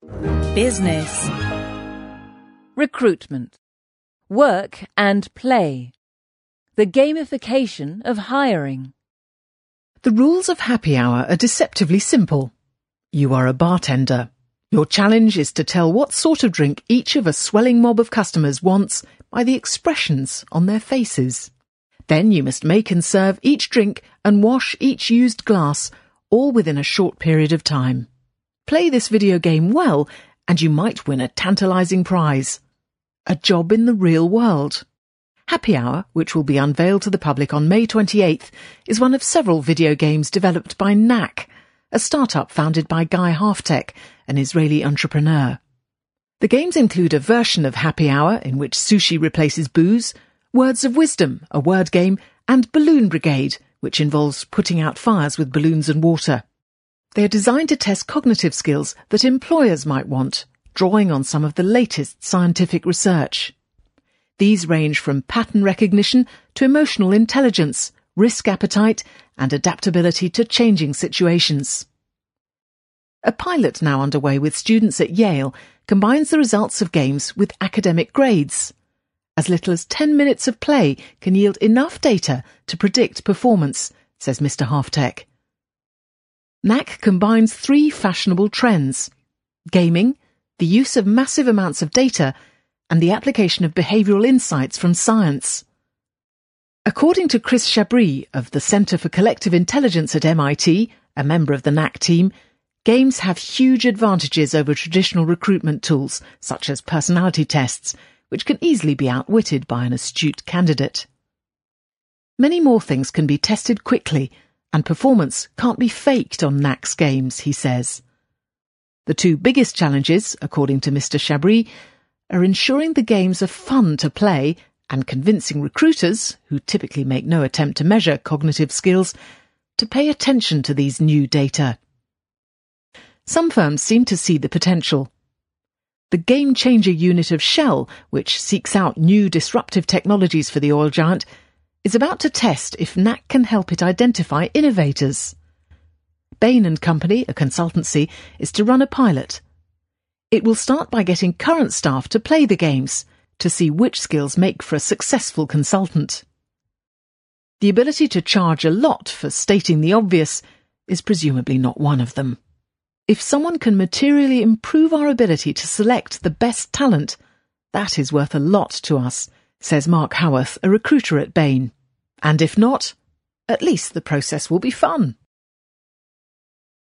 Business. Recruitment. Work and play. The gamification of hiring. The rules of happy hour are deceptively simple. You are a bartender. Your challenge is to tell what sort of drink each of a swelling mob of customers wants by the expressions on their faces. Then you must make and serve each drink and wash each used glass, all within a short period of time. Play this video game well, and you might win a tantalizing prize. A job in the real world. Happy Hour, which will be unveiled to the public on May 28th, is one of several video games developed by Knack, a startup founded by Guy Halftek, an Israeli entrepreneur. The games include a version of Happy Hour in which sushi replaces booze, Words of Wisdom, a word game, and Balloon Brigade, which involves putting out fires with balloons and water. They are designed to test cognitive skills that employers might want, drawing on some of the latest scientific research. These range from pattern recognition to emotional intelligence, risk appetite, and adaptability to changing situations. A pilot now underway with students at Yale combines the results of games with academic grades. As little as 10 minutes of play can yield enough data to predict performance, says Mr. Halftek. Knack combines 3 fashionable trends: gaming, the use of massive amounts of data, and the application of behavioural insights from science. According to Chris Chabris of the Centre for Collective Intelligence at MIT, a member of the Knack team, games have huge advantages over traditional recruitment tools, such as personality tests, which can easily be outwitted by an astute candidate. Many more things can be tested quickly, and performance can't be faked on Knack's games, he says. The 2 biggest challenges, according to Mr. Chabris, are ensuring the games are fun to play and convincing recruiters, who typically make no attempt to measure cognitive skills, to pay attention to these new data. Some firms seem to see the potential. The Game Changer unit of Shell, which seeks out new disruptive technologies for the oil giant, is about to test if Knack can help it identify innovators. Bain & Company, a consultancy, is to run a pilot. It will start by getting current staff to play the games, to see which skills make for a successful consultant. The ability to charge a lot for stating the obvious is presumably not one of them. If someone can materially improve our ability to select the best talent, that is worth a lot to us, says Mark Howarth, a recruiter at Bain. And if not, at least the process will be fun.